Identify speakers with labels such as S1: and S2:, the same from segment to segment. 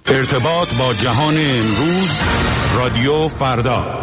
S1: ارتباط با جهان امروز، رادیو فردا.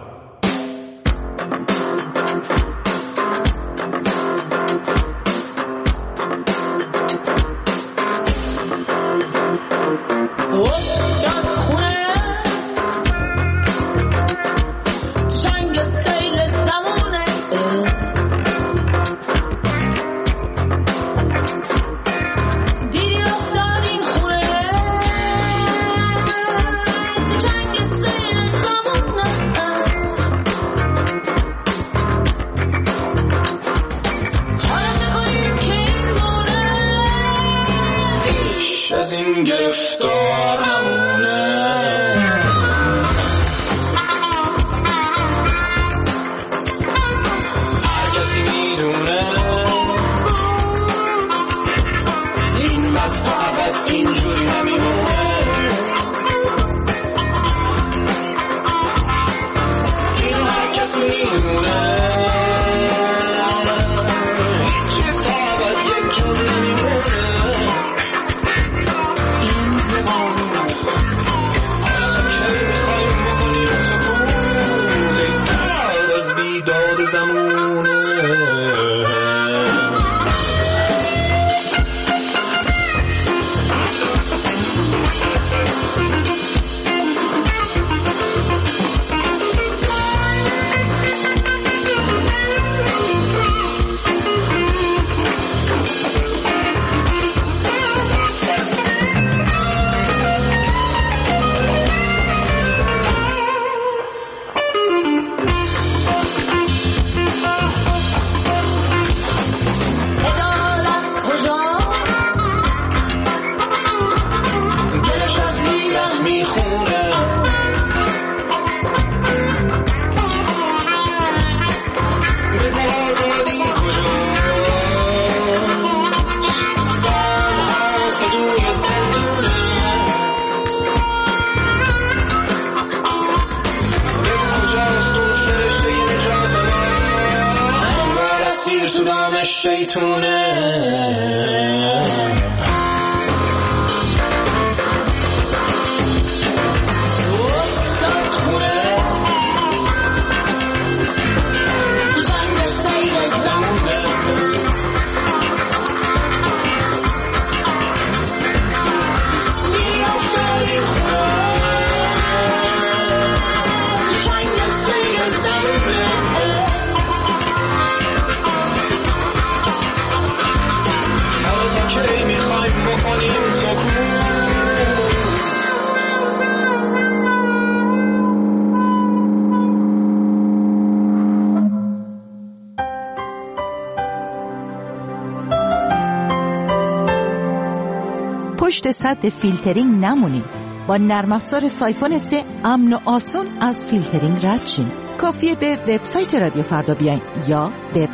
S2: پشت سد فیلترینگ نمونید. با نرم افزار سایفون 3 امن و آسان از فیلترینگ رد شین. کافیه به وبسایت رادیو فردا بیاین یا به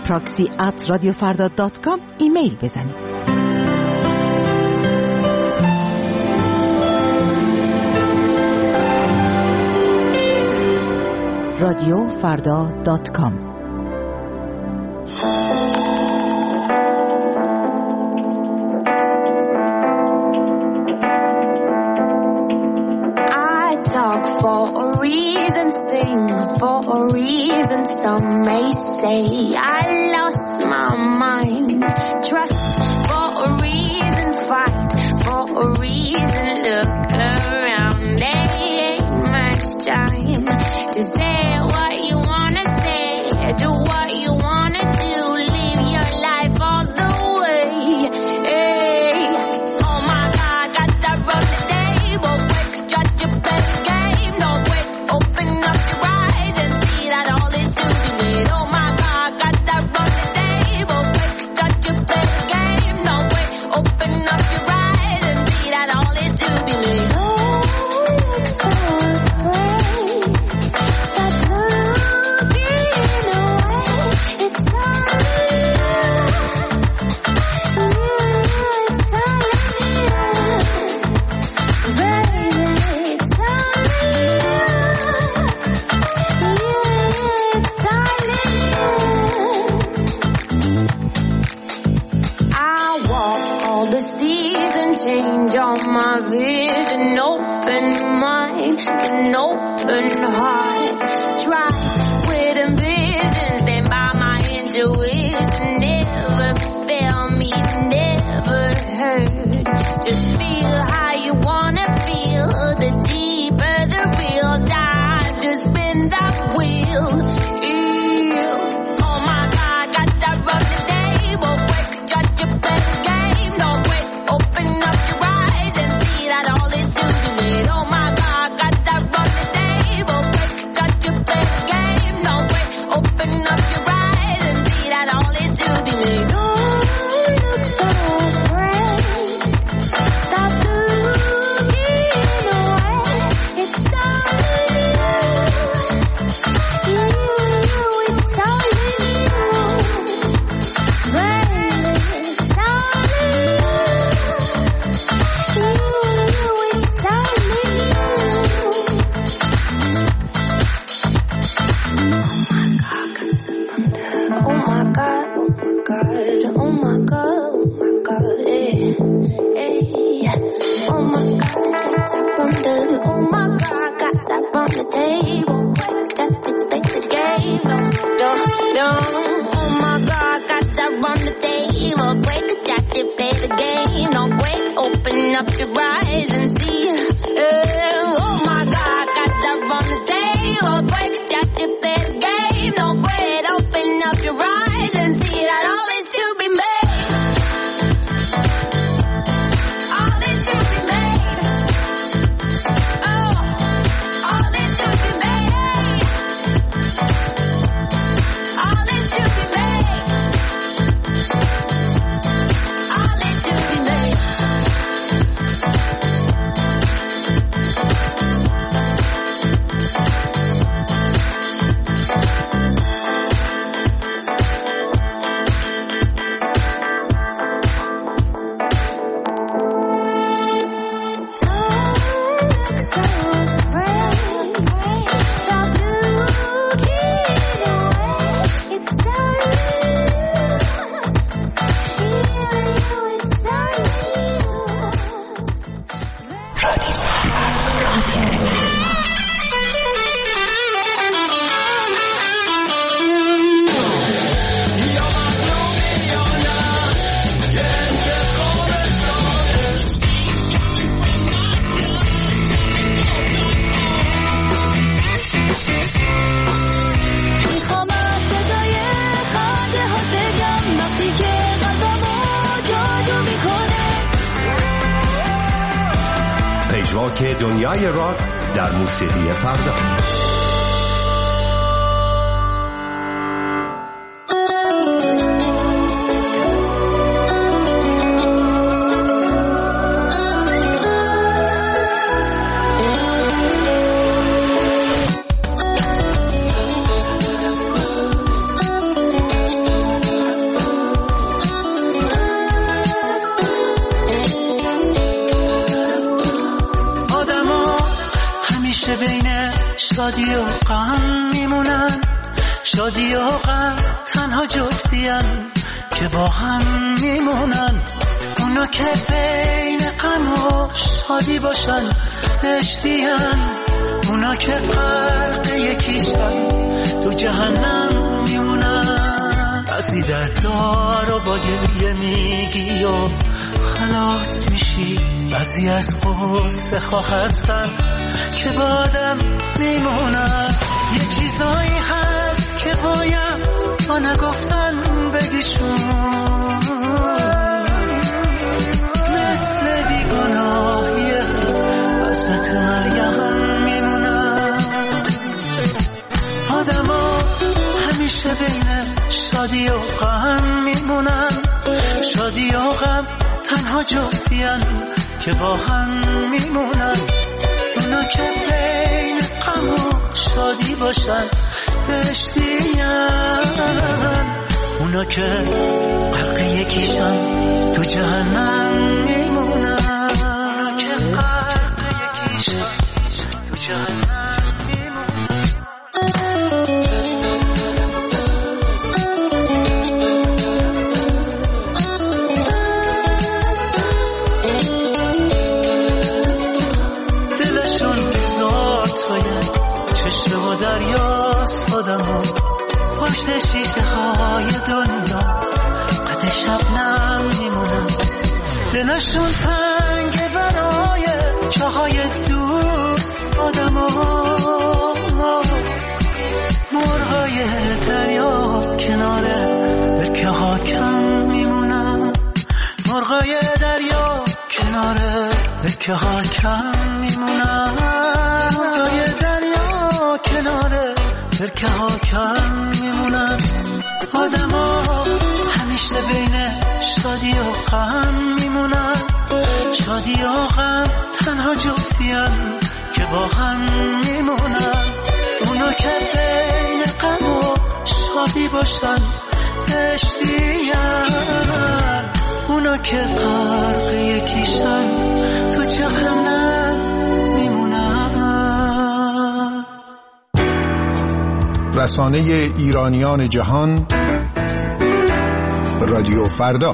S2: proxy@radiofarda.com ایمیل بزنید. radiofarda.com.
S3: For a reason, sing for a reason. Some may say I lost my mind. Trust for a reason, fight for a reason. Look around, there ain't much time to say what you wanna say, do what you wanna do, live your life all the way. Hey. Oh my God, got that road today, but quick, judge your best game. No way, open up your eyes and see that all is to be made. Oh my God, got that road today, but quick, judge your best game. No way, open up your eyes and see that all is to be made. Oh, looks so great. with an open mind, an open heart. Try with ambitions, stand by my intuition. Never fail me, never hurt. Just feel how you wanna feel. The deeper the real dive, just spin that wheel. Oh my God, got that run today. Well, quick, judge your best game. No wait, open up your eyes and see that all is to be made. Oh my God, got that run today. Well, quick, judge your best game. No wait, open up your eyes and see that all is to be made. Oh, look so great. Stop looking away. It's only you. It's only you. Baby, it's only you. It's only you. Oh my God, oh my God, oh my God, oh my God, hey, hey. Oh my God, got that thunder. Oh my God, got that from the table. Quick, just to take the game. No. Oh my God, got that from the table. Quick, just to play the game. No, quick, open up your eyes and see. Oh my God, got that from the table. Quick, just to play the game. No, quick, open up your eyes and see that all is to be made. All is to be made. Oh, all is to be made. All is to be made. All is to be made.
S4: پژواک دنیای راک در موسیقی فردا.
S5: شادی و غم میمونن، شادی و غم تنها جفتیان که با هم میمونن. اونا که بین غم و شادی باشن بهشتیان، اونا که غرق یکیشن تو جهنم میمونن. بعضی دردارو با گریه میگی و خلاص میشی، بعضی از قصه خواه هستن که با آدم میمونن. یه چیزایی هست که باید ما نگفتن بگیشون، مثل بیگناهی وسط مریم میمونن. آدم ها همیشه بین شادی و غم میمونن، شادی و غم تنها جفتیان که با هم میمونن. اونا که بین غم و شادی باشن بهشتیان، اونا که غرق یکیشن تو جهنم میمونن. اونا که غرق یکیشن تو جهنم میمونن. های دنیا قد شبنم میمونن. دلشون تنگ برای جاهای دور آدما. مرغای دریا کنار برکه ها کم میمونن. مرغای دریا کنار برکه ها کم میمونن. مرغای دریا کنار برکه ها کم میمونن. آدما همیشه بین شادی و غم میمونن. شادی و غم تنها جفتیان که با هم میمونن. اونا که بین غم و شادی باشن عشقیان. اونا که غرق یکیشن تو جهنم میمونن.
S6: رسانه ایرانیان جهان، رادیو فردا.